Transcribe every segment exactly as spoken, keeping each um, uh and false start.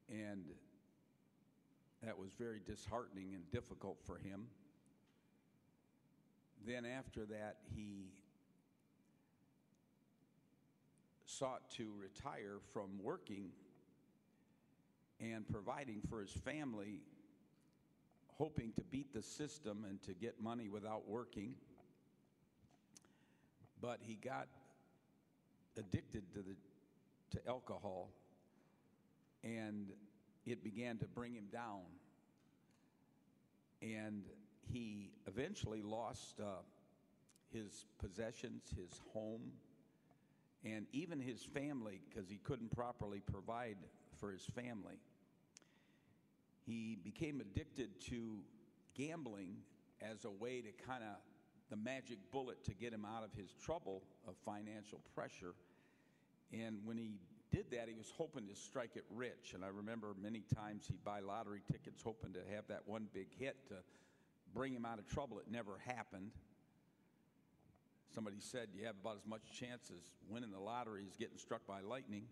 and that was very disheartening and difficult for him. Then after that, he sought to retire from working and providing for his family, hoping to beat the system and to get money without working. But he got addicted to the to alcohol, and it began to bring him down. And he eventually lost uh, his possessions, his home, and even his family, because he couldn't properly provide for his family. He became addicted to gambling as a way to kind of, the magic bullet to get him out of his trouble of financial pressure. And when he did that, he was hoping to strike it rich. And I remember many times he'd buy lottery tickets hoping to have that one big hit to bring him out of trouble. It never happened. Somebody said you have about as much chance as winning the lottery as getting struck by lightning.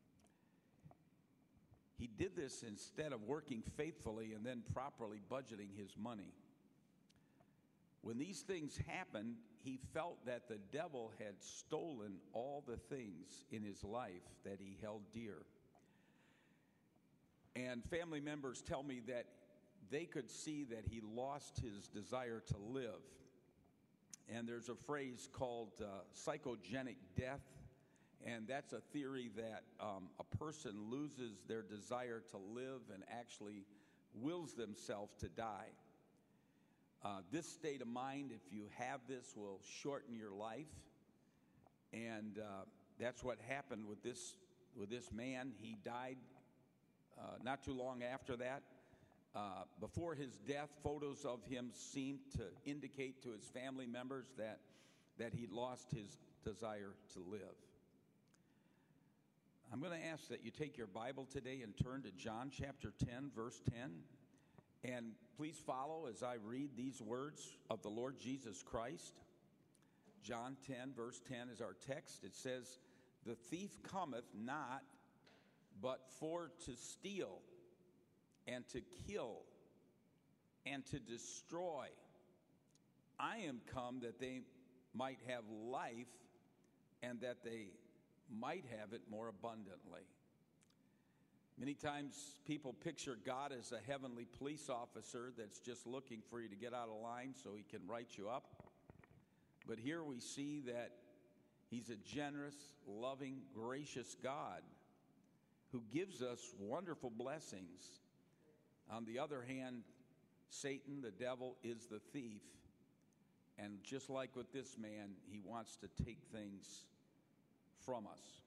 He did this instead of working faithfully and then properly budgeting his money. When these things happened, he felt that the devil had stolen all the things in his life that he held dear. And family members tell me that they could see that he lost his desire to live. And there's a phrase called uh, psychogenic death, and that's a theory that um, a person loses their desire to live and actually wills themselves to die. Uh, this state of mind, if you have this, will shorten your life, and uh, that's what happened with this with this man. He died uh, not too long after that. Uh, before his death, photos of him seemed to indicate to his family members that that he'd lost his desire to live. I'm going to ask that you take your Bible today and turn to John chapter ten, verse ten. And please follow as I read these words of the Lord Jesus Christ. John ten, verse ten is our text. It says, "The thief cometh not but for to steal and to kill and to destroy. I am come that they might have life and that they might have it more abundantly." Many times people picture God as a heavenly police officer that's just looking for you to get out of line so he can write you up. But here we see that he's a generous, loving, gracious God who gives us wonderful blessings. On the other hand, Satan, the devil, is the thief. And just like with this man, he wants to take things from us.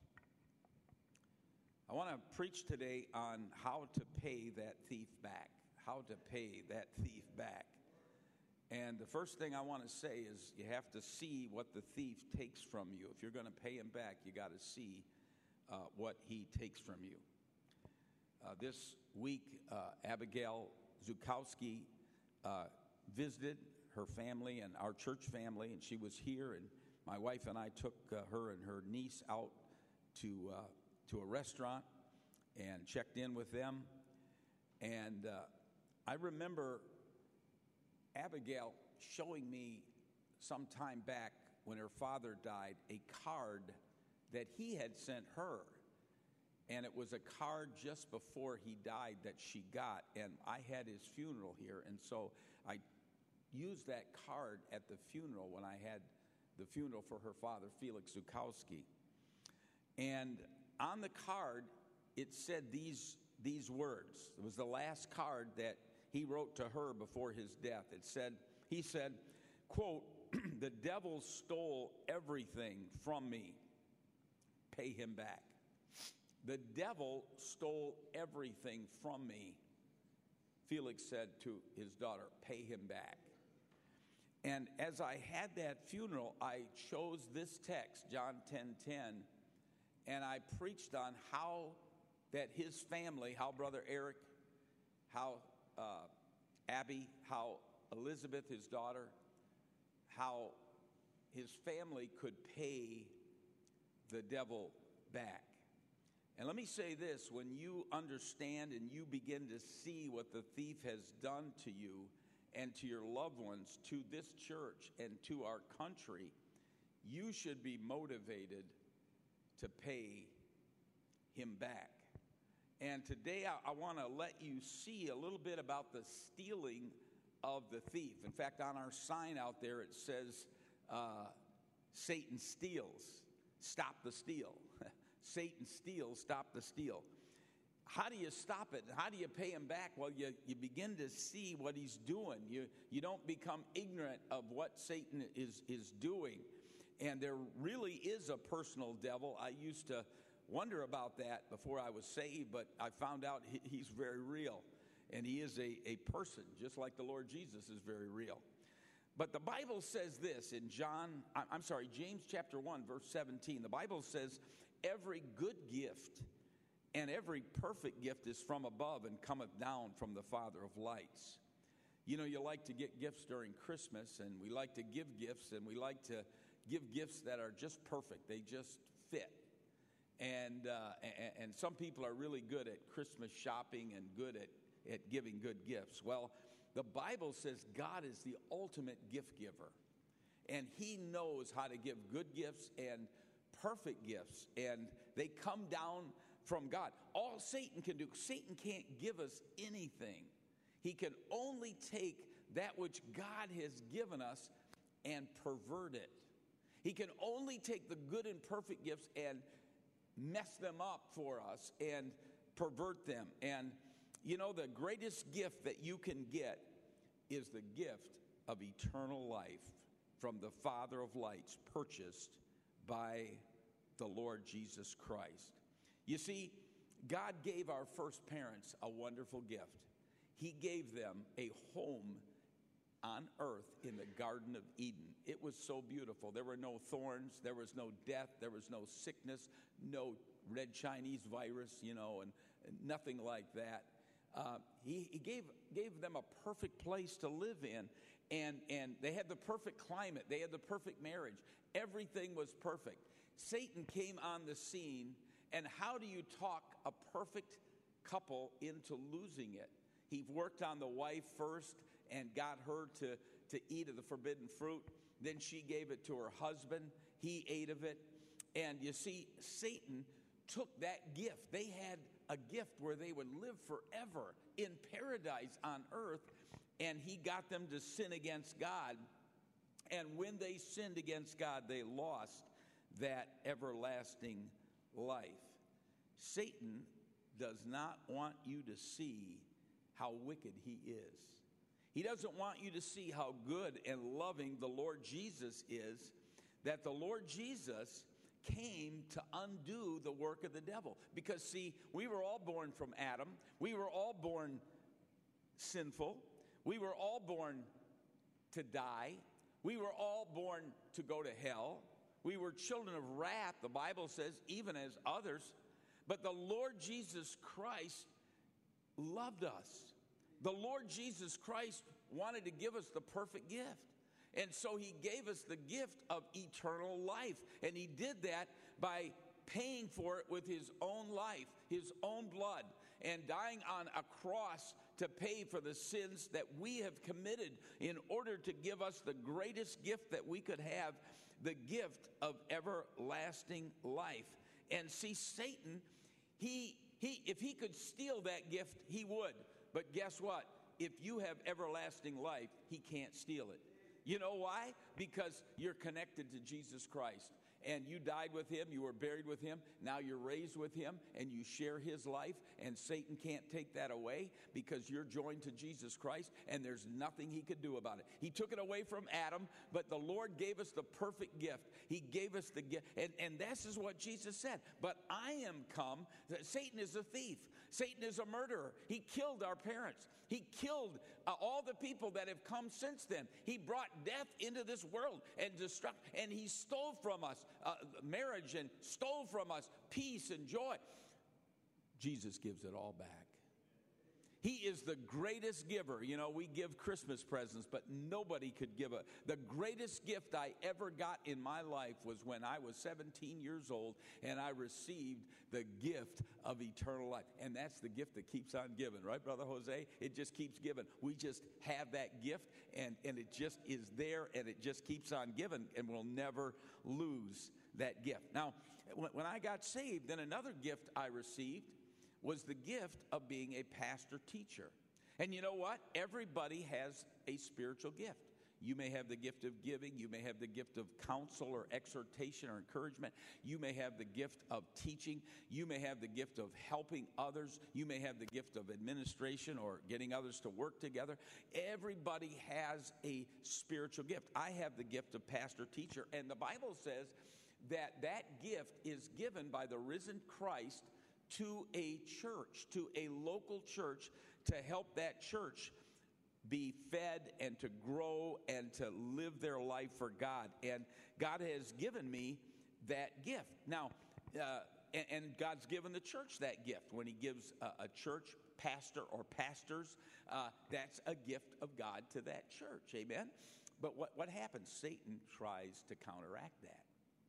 I want to preach today on how to pay that thief back. How to pay that thief back. And the first thing I want to say is you have to see what the thief takes from you. If you're going to pay him back, you got to see uh, what he takes from you. Uh, this week, uh, Abigail Zukowski uh, visited her family and our church family, and she was here, and my wife and I took uh, her and her niece out to uh, to a restaurant and checked in with them. And uh, I remember Abigail showing me some time back when her father died a card that he had sent her. And it was a card just before he died that she got. And I had his funeral here. And so I used that card at the funeral when I had the funeral for her father, Felix Zukowski. And on the card, it said these, these words. It was the last card that he wrote to her before his death. It said, he said, quote, "The devil stole everything from me. Pay him back." The devil stole everything from me. Felix said to his daughter, "Pay him back." And as I had that funeral, I chose this text, John ten ten, and I preached on how that his family, how Brother Eric, how uh, Abby, how Elizabeth, his daughter, how his family could pay the devil back. And let me say this, when you understand and you begin to see what the thief has done to you and to your loved ones, to this church and to our country, you should be motivated to pay him back. And today I, I want to let you see a little bit about the stealing of the thief. In fact, on our sign out there it says, uh, Satan steals, stop the steal. Satan steals, stop the steal. How do you stop it? How do you pay him back? Well, you, you begin to see what he's doing. You, you don't become ignorant of what Satan is, is doing. And there really is a personal devil. I used to wonder about that before I was saved, but I found out he, he's very real. And he is a, a person, just like the Lord Jesus is very real. But the Bible says this in John, I'm sorry, James chapter one, verse seventeen. The Bible says, every good gift and every perfect gift is from above and cometh down from the Father of lights. You know, you like to get gifts during Christmas, and we like to give gifts, and we like to give gifts that are just perfect. They just fit. And, uh, and, and some people are really good at Christmas shopping and good at, at giving good gifts. Well, the Bible says God is the ultimate gift giver, and he knows how to give good gifts and perfect gifts, and they come down from God. All Satan can do, Satan can't give us anything. He can only take that which God has given us and pervert it. He can only take the good and perfect gifts and mess them up for us and pervert them. And you know, the greatest gift that you can get is the gift of eternal life from the Father of lights, purchased by the Lord Jesus Christ. You see, God gave our first parents a wonderful gift. He gave them a home on earth in the Garden of Eden. It was so beautiful. There were no thorns, there was no death, there was no sickness, no red Chinese virus, you know, and, and nothing like that. Uh, he he gave, gave them a perfect place to live in, and, and they had the perfect climate. They had the perfect marriage. Everything was perfect. Satan came on the scene, and how do you talk a perfect couple into losing it? He worked on the wife first and got her to, to eat of the forbidden fruit. Then she gave it to her husband. He ate of it. And you see, Satan took that gift. They had a gift where they would live forever in paradise on earth, and he got them to sin against God. And when they sinned against God, they lost that everlasting life. Satan does not want you to see how wicked he is. He doesn't want you to see how good and loving the Lord Jesus is, that the Lord Jesus came to undo the work of the devil. Because, see, we were all born from Adam. We were all born sinful. We were all born to die. We were all born to go to hell. We were children of wrath, the Bible says, even as others. But the Lord Jesus Christ loved us. The Lord Jesus Christ wanted to give us the perfect gift. And so he gave us the gift of eternal life. And he did that by paying for it with his own life, his own blood, and dying on a cross to pay for the sins that we have committed in order to give us the greatest gift that we could have, the gift of everlasting life. And see, Satan, he he if he could steal that gift, he would. But guess what? If you have everlasting life, he can't steal it. You know why? Because you're connected to Jesus Christ. And you died with him, you were buried with him, now you're raised with him, and you share his life, and Satan can't take that away because you're joined to Jesus Christ, and there's nothing he could do about it. He took it away from Adam, but the Lord gave us the perfect gift. He gave us the gift, and, and this is what Jesus said. But I am come, Satan is a thief. Satan is a murderer. He killed our parents. He killed uh, all the people that have come since then. He brought death into this world and destruct, and he stole from us uh, marriage and stole from us peace and joy. Jesus gives it all back. He is the greatest giver. You know, we give Christmas presents, but nobody could give a. The greatest gift I ever got in my life was when I was seventeen years old and I received the gift of eternal life. And that's the gift that keeps on giving, right, Brother Jose? It just keeps giving. We just have that gift, and, and it just is there, and it just keeps on giving, and we'll never lose that gift. Now, when I got saved, then another gift I received was the gift of being a pastor teacher. And you know what? Everybody has a spiritual gift. You may have the gift of giving. You may have the gift of counsel or exhortation or encouragement. You may have the gift of teaching. You may have the gift of helping others. You may have the gift of administration or getting others to work together. Everybody has a spiritual gift. I have the gift of pastor teacher, and the Bible says that that gift is given by the risen Christ to a church, to a local church, to help that church be fed and to grow and to live their life for God. And God has given me that gift. Now, uh, and, and God's given the church that gift. When he gives a, a church pastor or pastors, uh, that's a gift of God to that church. Amen? But what, what happens? Satan tries to counteract that.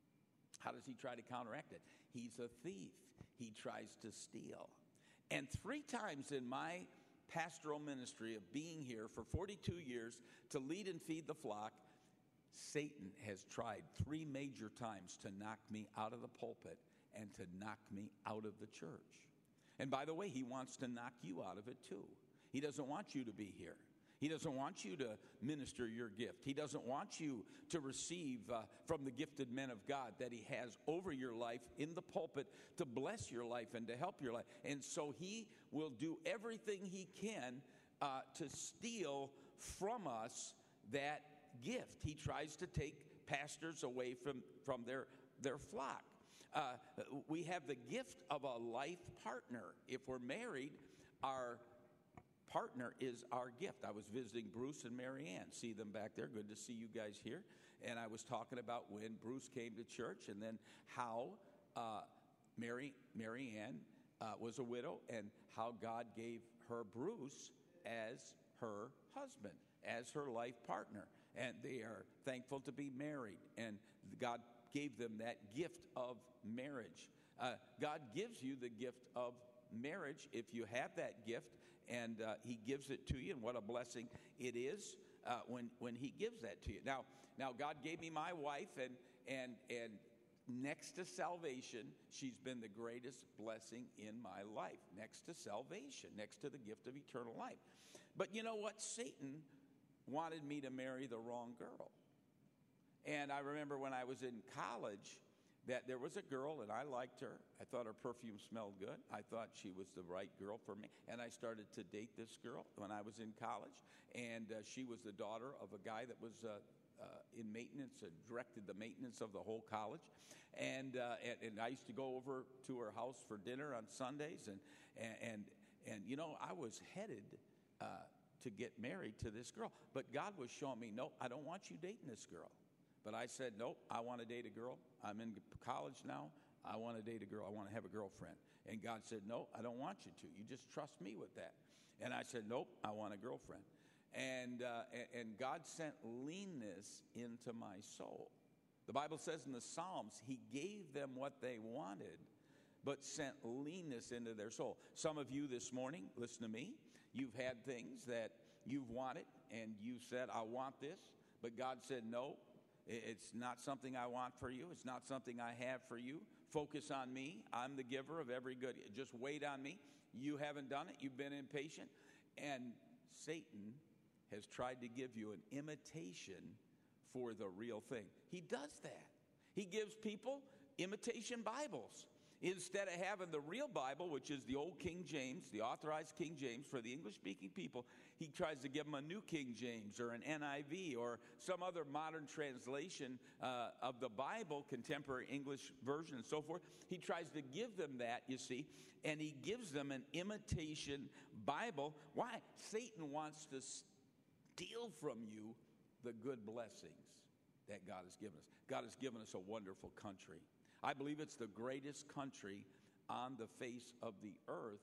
How does he try to counteract it? He's a thief. He tries to steal. And three times in my pastoral ministry of being here for forty-two years to lead and feed the flock, Satan has tried three major times to knock me out of the pulpit and to knock me out of the church. And by the way, he wants to knock you out of it too. He doesn't want you to be here. He doesn't want you to minister your gift. He doesn't want you to receive uh, from the gifted men of God that he has over your life in the pulpit to bless your life and to help your life. And so he will do everything he can uh, to steal from us that gift. He tries to take pastors away from, from their, their flock. Uh, we have the gift of a life partner. If we're married, our partner is our gift. I was visiting Bruce and Marianne. See them back there. Good to see you guys here. And I was talking about when Bruce came to church and then how uh, Mary Marianne uh, was a widow and how God gave her Bruce as her husband, as her life partner. And they are thankful to be married. And God gave them that gift of marriage. Uh, God gives you the gift of marriage if you have that gift. And uh, he gives it to you, and what a blessing it is uh, when when he gives that to you. Now, now God gave me my wife, and and and next to salvation, she's been the greatest blessing in my life. Next to salvation, next to the gift of eternal life. But you know what? Satan wanted me to marry the wrong girl. And I remember when I was in college, that there was a girl, and I liked her. I thought her perfume smelled good. I thought she was the right girl for me. And I started to date this girl when I was in college. And uh, she was the daughter of a guy that was uh, uh, in maintenance and directed the maintenance of the whole college. And, uh, and and I used to go over to her house for dinner on Sundays. And, and, and you know, I was headed uh, to get married to this girl. But God was showing me, no, I don't want you dating this girl. But I said, nope, I want to date a girl. I'm in college now. I want to date a girl. I want to have a girlfriend. And God said, no, I don't want you to. You just trust me with that. And I said, nope, I want a girlfriend. And, uh, and God sent leanness into my soul. The Bible says in the Psalms, he gave them what they wanted, but sent leanness into their soul. Some of you this morning, listen to me, you've had things that you've wanted, and you said, I want this. But God said, no. It's not something I want for you. It's not something I have for you. Focus on me. I'm the giver of every good. Just wait on me. You haven't done it. You've been impatient. And Satan has tried to give you an imitation for the real thing. He does that. He gives people imitation Bibles. Instead of having the real Bible, which is the old King James, the authorized King James for the English-speaking people, he tries to give them a new King James or an N I V or some other modern translation uh, of the Bible, contemporary English version and so forth. He tries to give them that, you see, and he gives them an imitation Bible. Why? Satan wants to steal from you the good blessings that God has given us. God has given us a wonderful country. I believe it's the greatest country on the face of the earth,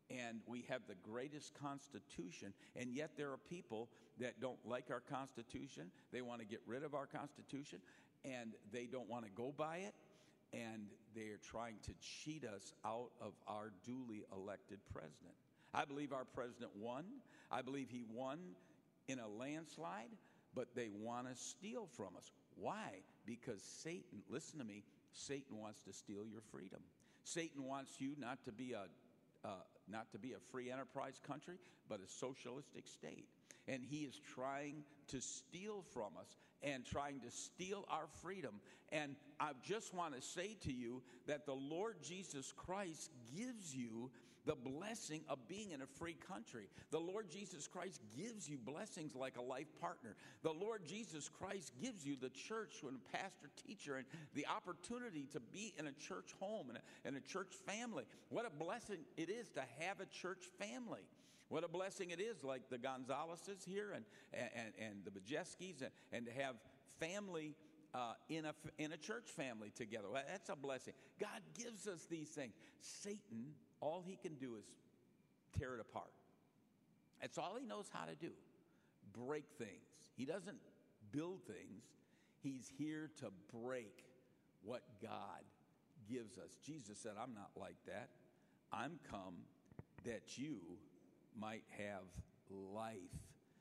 And we have the greatest Constitution, and yet there are people that don't like our Constitution. They want to get rid of our Constitution, and they don't want to go by it, and they're trying to cheat us out of our duly elected president. I believe our president won. I believe he won in a landslide, but they want to steal from us. Why? Because Satan, listen to me, Satan wants to steal your freedom. Satan wants you not to be a Uh, not to be a free enterprise country, but a socialistic state. And he is trying to steal from us and trying to steal our freedom. And I just want to say to you that the Lord Jesus Christ gives you the blessing of being in a free country. The Lord Jesus Christ gives you blessings like a life partner. The Lord Jesus Christ gives you the church and a pastor, teacher, and the opportunity to be in a church home and a, and a church family. What a blessing it is to have a church family. What a blessing it is, like the Gonzaleses here and, and, and the Majeskis, and, and to have family uh, in, a, in a church family together. That's a blessing. God gives us these things. Satan, all he can do is tear it apart. That's all he knows how to do. Break things. He doesn't build things. He's here to break what God gives us. Jesus said, I'm not like that. I'm come that you might have life,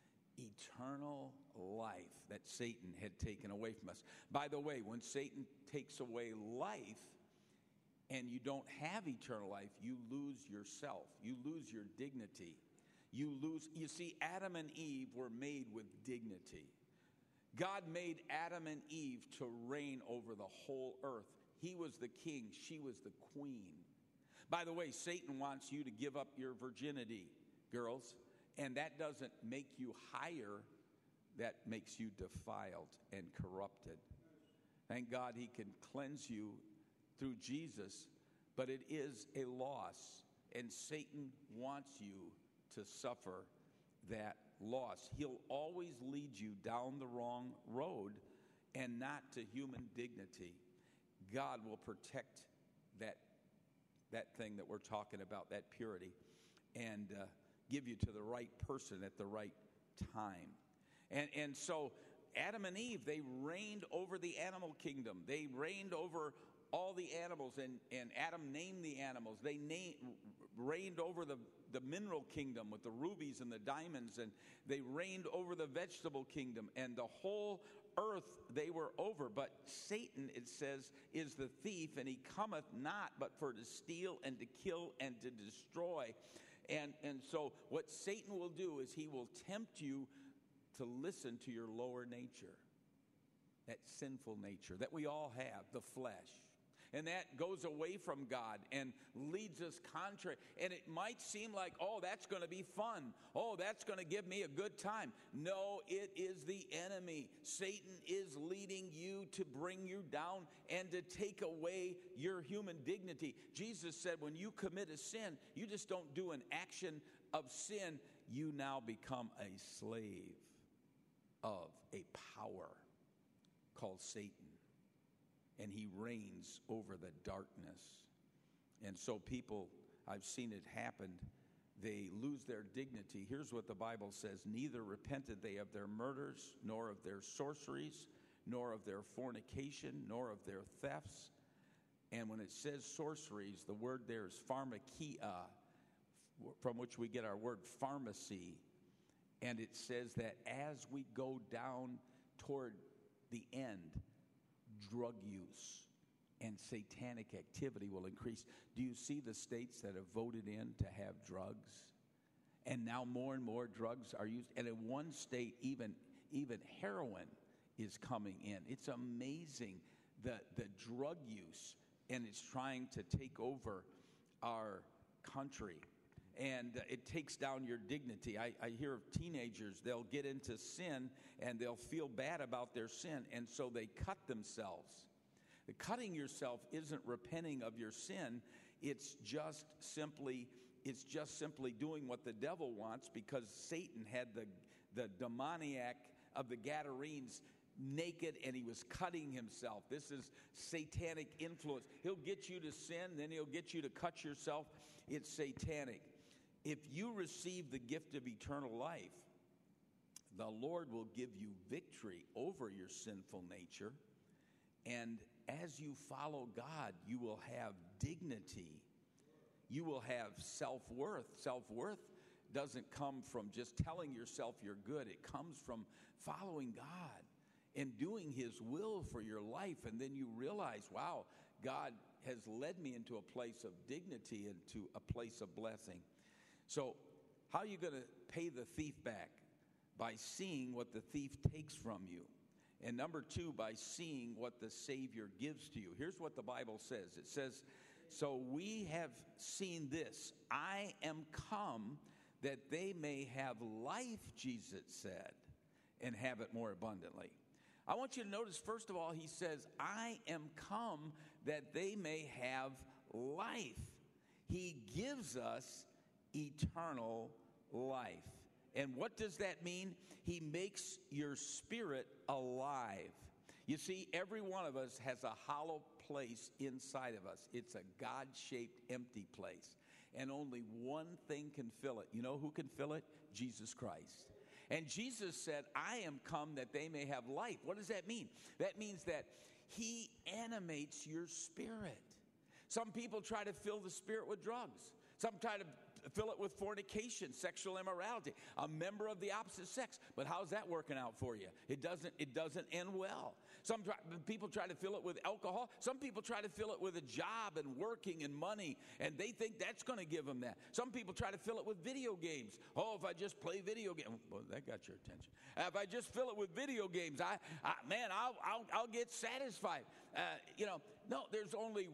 eternal life that Satan had taken away from us. By the way, when Satan takes away life and you don't have eternal life, you lose yourself. You lose your dignity. You lose, you see, Adam and Eve were made with dignity. God made Adam and Eve to reign over the whole earth. He was the king, she was the queen. By the way, Satan wants you to give up your virginity, girls, and that doesn't make you higher, that makes you defiled and corrupted. Thank God he can cleanse you through Jesus, but it is a loss, and Satan wants you to suffer that loss. He'll always lead you down the wrong road and not to human dignity. God will protect that, that thing that we're talking about, that purity, and uh, give you to the right person at the right time. And, and so Adam and Eve, they reigned over the animal kingdom. They reigned over all the animals, and, and Adam named the animals. They named, reigned over the, the mineral kingdom with the rubies and the diamonds, and they reigned over the vegetable kingdom, and the whole earth they were over. But Satan, it says, is the thief, and he cometh not but for to steal and to kill and to destroy. And, and so what Satan will do is he will tempt you to listen to your lower nature, that sinful nature that we all have, the flesh. And that goes away from God and leads us contrary. And it might seem like, oh, that's going to be fun. Oh, that's going to give me a good time. No, it is the enemy. Satan is leading you to bring you down and to take away your human dignity. Jesus said when you commit a sin, you just don't do an action of sin. You now become a slave of a power called Satan. And he reigns over the darkness. And so people, I've seen it happen, they lose their dignity. Here's what the Bible says: neither repented they of their murders, nor of their sorceries, nor of their fornication, nor of their thefts. And when it says sorceries, the word there is pharmakia, from which we get our word pharmacy. And it says that as we go down toward the end, drug use and satanic activity will increase. Do you see the states that have voted in to have drugs? And now more and more drugs are used. And in one state, even, even heroin is coming in. It's amazing, the, the drug use, and it's trying to take over our country. And it takes down your dignity. I, I hear of teenagers, they'll get into sin and they'll feel bad about their sin, and so they cut themselves. The cutting yourself isn't repenting of your sin. It's just simply, it's just simply doing what the devil wants, because Satan had the, the demoniac of the Gadarenes naked and he was cutting himself. This is satanic influence. He'll get you to sin, then he'll get you to cut yourself. It's satanic. if you receive the gift of eternal life, the Lord will give you victory over your sinful nature. And as you follow God, you will have dignity. You will have self-worth. Self-worth doesn't come from just telling yourself you're good. It comes from following God and doing His will for your life. And then you realize, wow, God has led me into a place of dignity, into a place of blessing. So how are you going to pay the thief back? By seeing what the thief takes from you. And number two, by seeing what the Savior gives to you. Here's what the Bible says. It says, so we have seen this. I am come that they may have life, Jesus said, and have it more abundantly. I want you to notice, first of all, he says, I am come that they may have life. He gives us eternal life. And what does that mean? He makes your spirit alive. You see, every one of us has a hollow place inside of us. It's a God-shaped empty place. And only one thing can fill it. You know who can fill it? Jesus Christ. And Jesus said, I am come that they may have life. What does that mean? That means that He animates your spirit. Some people try to fill the spirit with drugs. Some try to fill it with fornication, sexual immorality, a member of the opposite sex. But how's that working out for you? It doesn't, it doesn't end well. Some try, people try to fill it with alcohol. Some people try to fill it with a job and working and money, and they think that's going to give them that. Some people try to fill it with video games. Oh, if I just play video games, well, that got your attention. If I just fill it with video games, I, I man, I'll, I'll, I'll get satisfied. Uh, you know, no, there's only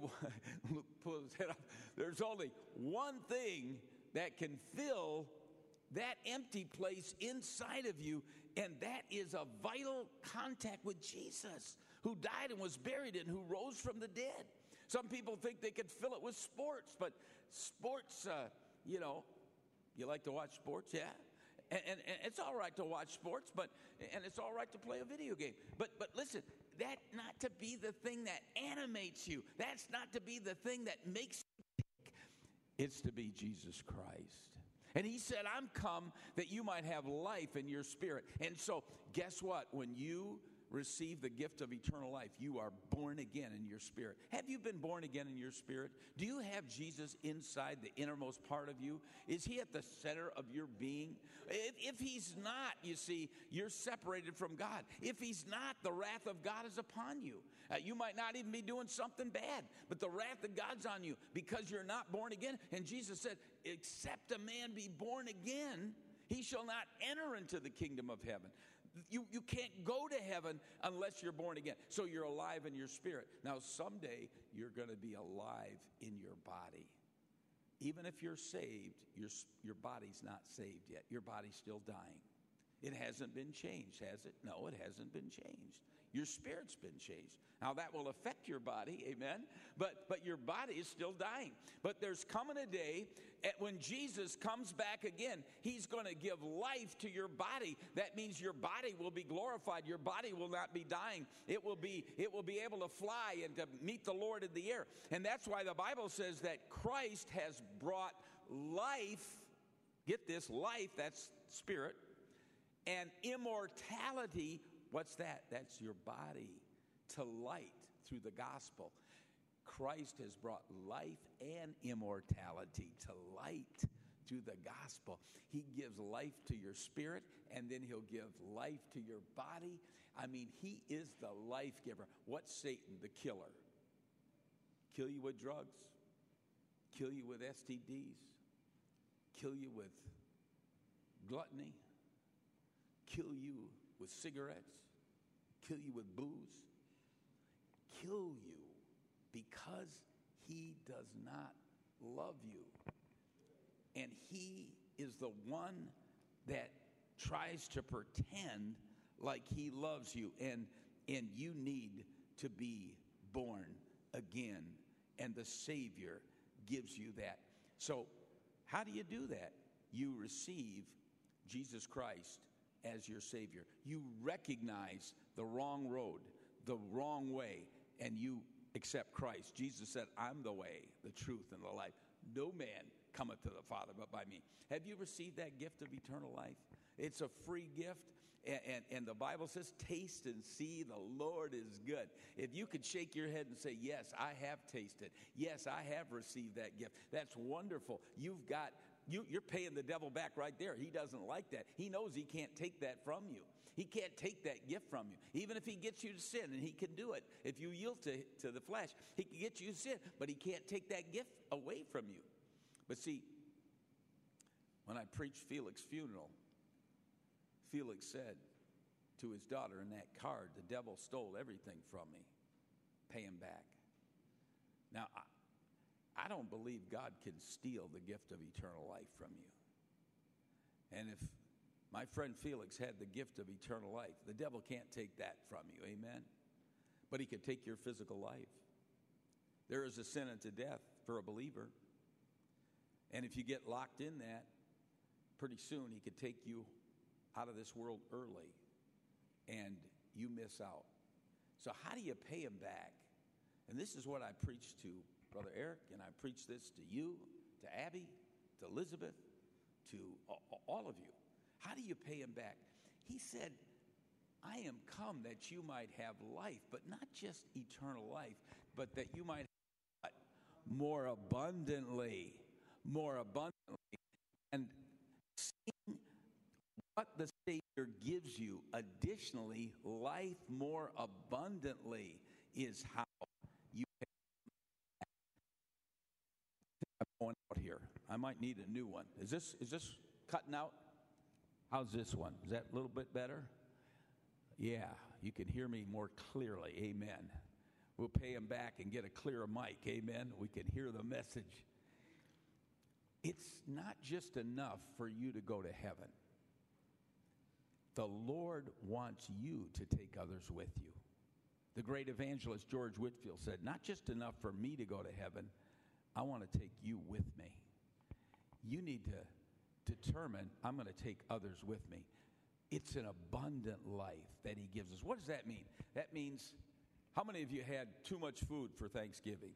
pull his head up. There's only one thing that can fill that empty place inside of you, and that is a vital contact with Jesus, who died and was buried and who rose from the dead. Some people think they could fill it with sports, but sports, uh, you know, you like to watch sports, yeah? And, and, and it's all right to watch sports, but and it's all right to play a video game. But but listen, that not to be the thing that animates you. That's not to be the thing that makes you tick. It's to be Jesus Christ. And He said, I'm come that you might have life in your spirit. And so guess what? When you receive the gift of eternal life, you are born again in your spirit. Have you been born again in your spirit? Do you have Jesus inside the innermost part of you? Is He at the center of your being? If, if He's not, you see, you're separated from God. If He's not, the wrath of God is upon you. Uh, you might not even be doing something bad, but the wrath of God's on you because you're not born again. And Jesus said, except a man be born again, he shall not enter into the kingdom of heaven. You, you can't go to heaven unless you're born again. So you're alive in your spirit. Now, someday you're going to be alive in your body. Even if you're saved, your, your body's not saved yet. Your body's still dying. It hasn't been changed, has it? No, it hasn't been changed. Your spirit's been changed. Now, that will affect your body, amen? But, but your body is still dying. But there's coming a day at when Jesus comes back again, He's going to give life to your body. That means your body will be glorified. Your body will not be dying. It will be, it will be able to fly and to meet the Lord in the air. And that's why the Bible says that Christ has brought life, get this, life, that's spirit, and immortality. What's that? That's your body to light through the gospel. Christ has brought life and immortality to light through the gospel. He gives life to your spirit, and then He'll give life to your body. I mean, He is the life giver. What's Satan, the killer? Kill you with drugs, kill you with S T Ds, kill you with gluttony, kill you with cigarettes, kill you with booze, kill you because he does not love you. And he is the one that tries to pretend like he loves you. And, and you need to be born again. And the Savior gives you that. So how do you do that? You receive Jesus Christ as your Savior. You recognize the wrong road, the wrong way, and you accept Christ. Jesus said, I'm the way, the truth, and the life. No man cometh to the Father but by me. Have you received that gift of eternal life? It's a free gift. And, and, and the Bible says, taste and see the Lord is good. If you could shake your head and say, yes, I have tasted. Yes, I have received that gift. That's wonderful. You've got, you, you're paying the devil back right there. He doesn't like that. He knows he can't take that from you. He can't take that gift from you. Even if he gets you to sin, and he can do it. If you yield to, to the flesh, he can get you to sin, but he can't take that gift away from you. But see, when I preached Felix's funeral, Felix said to his daughter in that card, the devil stole everything from me. Pay him back. Now, I, I don't believe God can steal the gift of eternal life from you. And if my friend Felix had the gift of eternal life, the devil can't take that from you, amen? But he could take your physical life. There is a sin unto death for a believer. And if you get locked in that, pretty soon he could take you out of this world early, and you miss out. So how do you pay him back? And this is what I preach to Brother Eric, and I preach this to you, to Abby, to Elizabeth, to all of you. How do you pay him back? He said, I am come that you might have life, but not just eternal life, but that you might have more abundantly, more abundantly. And seeing what the Savior gives you additionally, life more abundantly, is how you pay him back. I'm going out here. I might need a new one. Is this is this cutting out? How's this one? Is that a little bit better? Yeah, you can hear me more clearly. Amen. We'll pay him back and get a clearer mic. Amen. We can hear the message. It's not just enough for you to go to heaven. The Lord wants you to take others with you. The great evangelist George Whitefield said, not just enough for me to go to heaven, I want to take you with me. You need to determine, I'm going to take others with me. It's an abundant life that he gives us. What does that mean? That means, how many of you had too much food for Thanksgiving?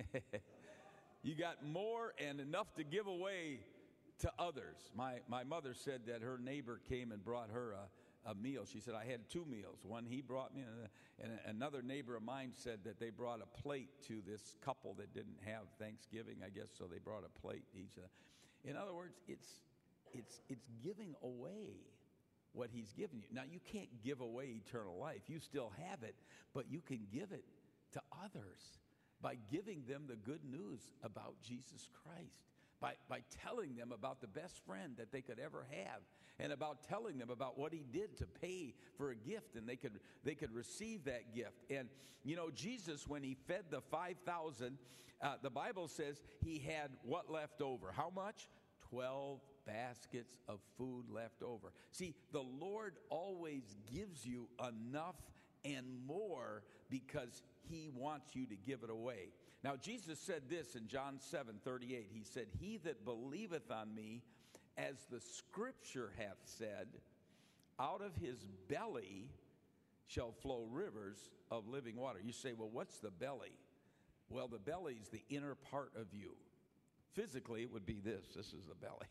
You got more and enough to give away to others. My my mother said that her neighbor came and brought her a, a meal. She said, I had two meals. One he brought me, and another neighbor of mine said that they brought a plate to this couple that didn't have Thanksgiving, I guess, so they brought a plate each. In other words, it's it's it's giving away what he's given you. Now, you can't give away eternal life. You still have it, but you can give it to others by giving them the good news about Jesus Christ, by, by telling them about the best friend that they could ever have, and about telling them about what he did to pay for a gift, and they could they could receive that gift. And, you know, Jesus, when he fed the five thousand, uh, the Bible says he had what left over? How much? twelve baskets of food left over. See, the Lord always gives you enough and more because he wants you to give it away. Now, Jesus said this in John seven thirty-eight. He said, he that believeth on me, as the scripture hath said, out of his belly shall flow rivers of living water. You say, well, what's the belly? Well, the belly is the inner part of you. Physically, it would be this. This is the belly.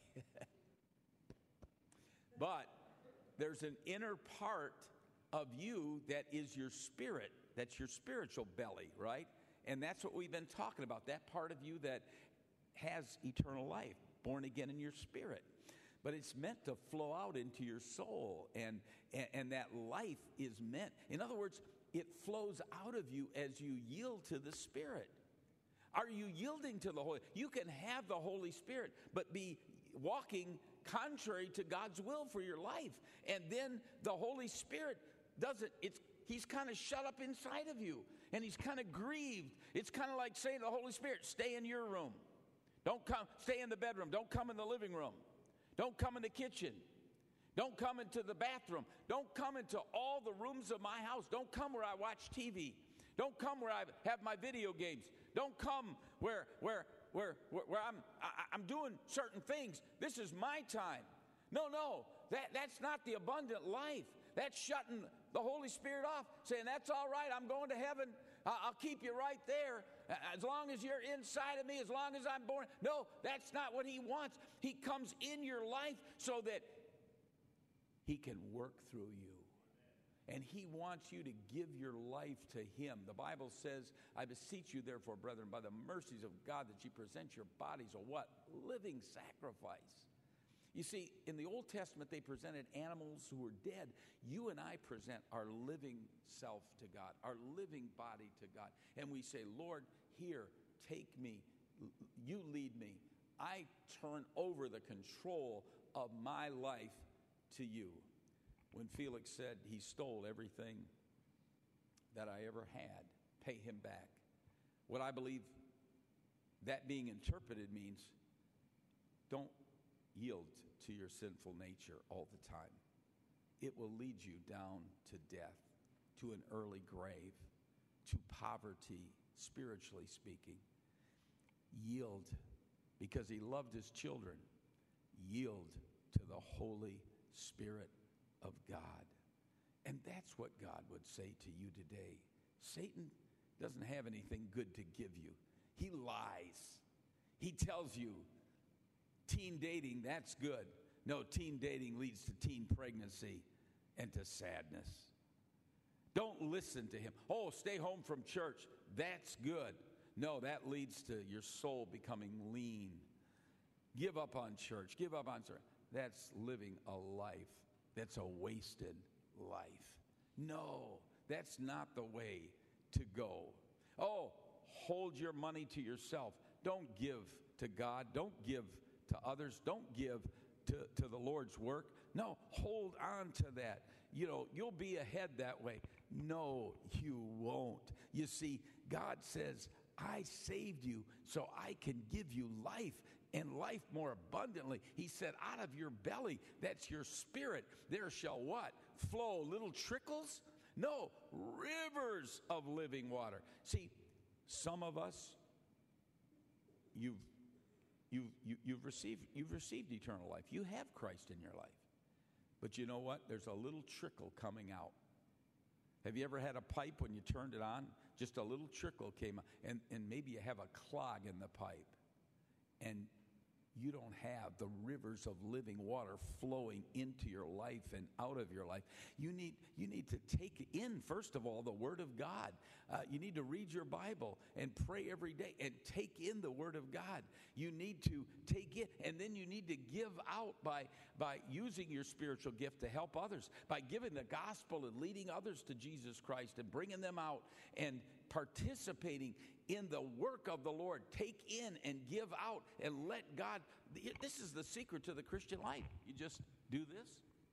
But there's an inner part of you that is your spirit. That's your spiritual belly, right? And that's what we've been talking about, that part of you that has eternal life, born again in your spirit. But it's meant to flow out into your soul, and, and, and that life is meant, in other words, it flows out of you as you yield to the Spirit. Are you yielding to the Holy? You can have the Holy Spirit, but be walking contrary to God's will for your life. And then the Holy Spirit doesn't, it's, he's kind of shut up inside of you, and he's kind of grieved. It's kind of like saying to the Holy Spirit, stay in your room. Don't come, stay in the bedroom. Don't come in the living room. Don't come in the kitchen. Don't come into the bathroom. Don't come into all the rooms of my house. Don't come where I watch T V. Don't come where I have my video games. Don't come where where where where, where I'm I, I'm doing certain things. This is my time. No, no, that, that's not the abundant life. That's shutting the Holy Spirit off, saying, that's all right, I'm going to heaven. I'll keep you right there as long as you're inside of me, as long as I'm born. No, that's not what he wants. He comes in your life so that he can work through you. And he wants you to give your life to him. The Bible says, I beseech you therefore, brethren, by the mercies of God, that you present your bodies a what? Living sacrifice. You see, in the Old Testament, they presented animals who were dead. You and I present our living self to God, our living body to God. And we say, Lord, here, take me. You lead me. I turn over the control of my life to you. When Felix said he stole everything that I ever had, pay him back. What I believe that being interpreted means, don't yield to your sinful nature all the time. It will lead you down to death, to an early grave, to poverty, spiritually speaking. Yield, because he loved his children. Yield to the Holy Spirit of God. And that's what God would say to you today. Satan doesn't have anything good to give you. He lies. He tells you, teen dating, that's good. No, teen dating leads to teen pregnancy and to sadness. Don't listen to him. Oh, stay home from church. That's good. No, that leads to your soul becoming lean. Give up on church. Give up on church. That's living a life. That's a wasted life. No, that's not the way to go. Oh, hold your money to yourself. Don't give to God. Don't give to others. Don't give to, to the Lord's work. No, hold on to that. You know, you'll be ahead that way. No, you won't. You see, God says, I saved you so I can give you life, and life more abundantly. He said, out of your belly, that's your spirit, there shall what? Flow little trickles? No, rivers of living water. See, some of us, you've you've you, you've received you've received eternal life. You have Christ in your life. But you know what? There's a little trickle coming out. Have you ever had a pipe when you turned it on? Just a little trickle came out, and, and maybe you have a clog in the pipe, and you don't have the rivers of living water flowing into your life and out of your life. You need, you need to take in, first of all, the Word of God. Uh, you need to read your Bible and pray every day and take in the Word of God. You need to take it, and then you need to give out by, by using your spiritual gift to help others, by giving the gospel and leading others to Jesus Christ and bringing them out and participating in the work of the Lord. Take in and give out and let God. This is the secret to the Christian life. You just do this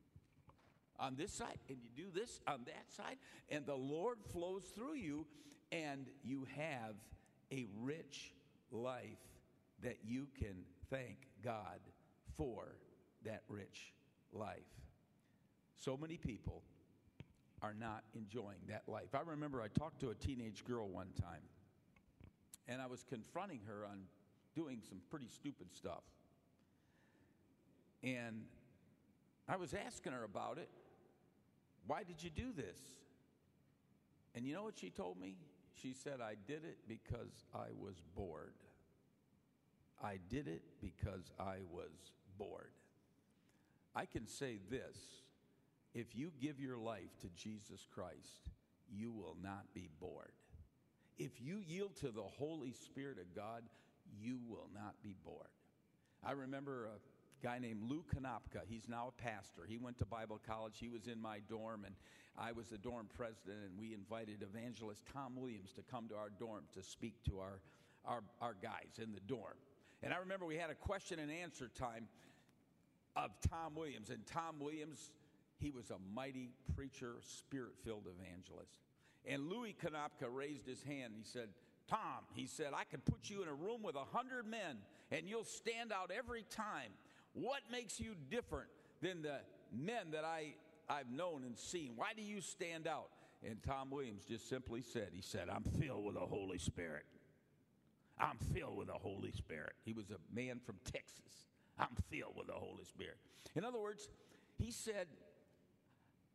on this side, and you do this on that side, and the Lord flows through you, and you have a rich life that you can thank God for that rich life. So many people are not enjoying that life. I remember I talked to a teenage girl one time, and I was confronting her on doing some pretty stupid stuff. And I was asking her about it. Why did you do this? And you know what she told me? She said, I did it because I was bored. I did it because I was bored. I can say this. If you give your life to Jesus Christ, you will not be bored. If you yield to the Holy Spirit of God, you will not be bored. I remember a guy named Lou Konopka. He's now a pastor. He went to Bible college. He was in my dorm, and I was the dorm president, and we invited evangelist Tom Williams to come to our dorm to speak to our, our, our guys in the dorm. And I remember we had a question and answer time of Tom Williams, and Tom Williams, he was a mighty preacher, spirit-filled evangelist. And Louis Konopka raised his hand. He said, Tom, he said, I could put you in a room with a hundred men, and you'll stand out every time. What makes you different than the men that I, I've known and seen? Why do you stand out? And Tom Williams just simply said, he said, I'm filled with the Holy Spirit. I'm filled with the Holy Spirit. He was a man from Texas. I'm filled with the Holy Spirit. In other words, he said,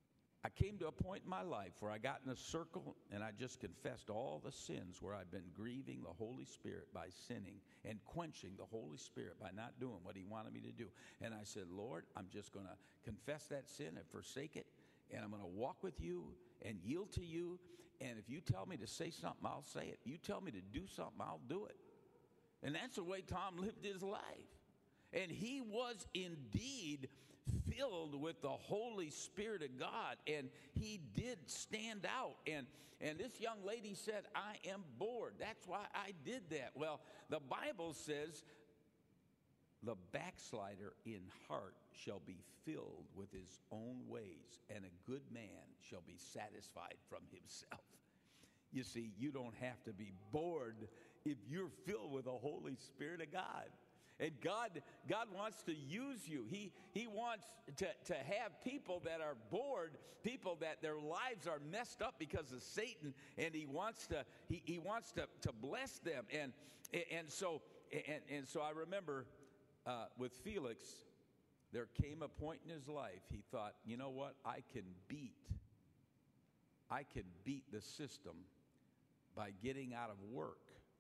I came to a point in my life where I got in a circle and I just confessed all the sins where I've been grieving the Holy Spirit by sinning and quenching the Holy Spirit by not doing what he wanted me to do. And I said, Lord, I'm just going to confess that sin and forsake it, and I'm going to walk with you and yield to you. And if you tell me to say something, I'll say it. You tell me to do something, I'll do it. And that's the way Tom lived his life. And he was indeed filled with the Holy Spirit of God, and he did stand out. And and this young lady said, I am bored. That's why I did that. Well, the Bible says, the backslider in heart shall be filled with his own ways, and a good man shall be satisfied from himself. You see, you don't have to be bored if you're filled with the Holy Spirit of God. And God, God wants to use you. He, he wants to, to have people that are bored, people that their lives are messed up because of Satan, and he wants to he, he wants to, to bless them. And and so and, and so I remember uh, with Felix, there came a point in his life he thought, you know what, I can beat I can beat the system by getting out of work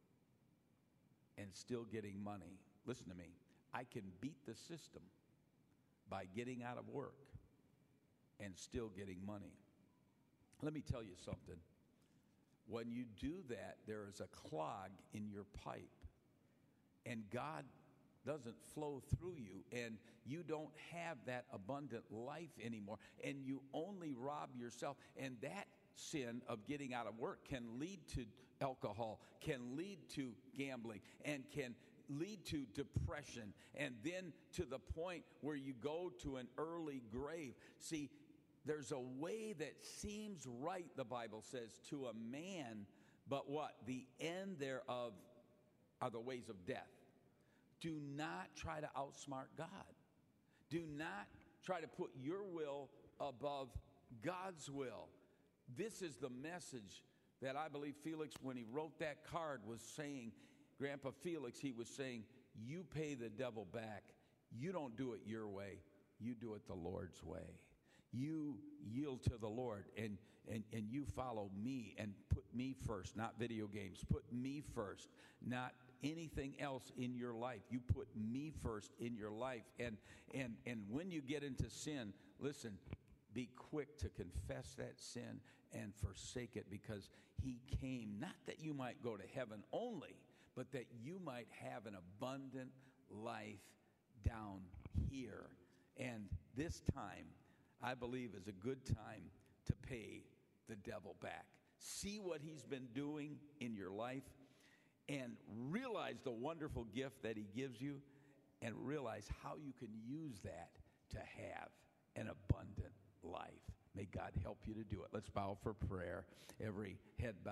and still getting money. Listen to me. I can beat the system by getting out of work and still getting money. Let me tell you something. When you do that, there is a clog in your pipe, and God doesn't flow through you, and you don't have that abundant life anymore, and you only rob yourself. And that sin of getting out of work can lead to alcohol, can lead to gambling, and can lead to depression, and then to the point where you go to an early grave. See, there's a way that seems right, the Bible says, to a man, but what? The end thereof are the ways of death. Do not try to outsmart God. Do not try to put your will above God's will. This is the message that I believe Felix, when he wrote that card, was saying. Grandpa Felix, he was saying, you pay the devil back. You don't do it your way. You do it the Lord's way. You yield to the Lord, and, and, and you follow me and put me first, not video games. Put me first, not anything else in your life. You put me first in your life. And, and, and when you get into sin, listen, be quick to confess that sin and forsake it, because he came not that you might go to heaven only, but that you might have an abundant life down here. And this time, I believe, is a good time to pay the devil back. See what he's been doing in your life, and realize the wonderful gift that he gives you, and realize how you can use that to have an abundant life. May God help you to do it. Let's bow for prayer. Every head bowed.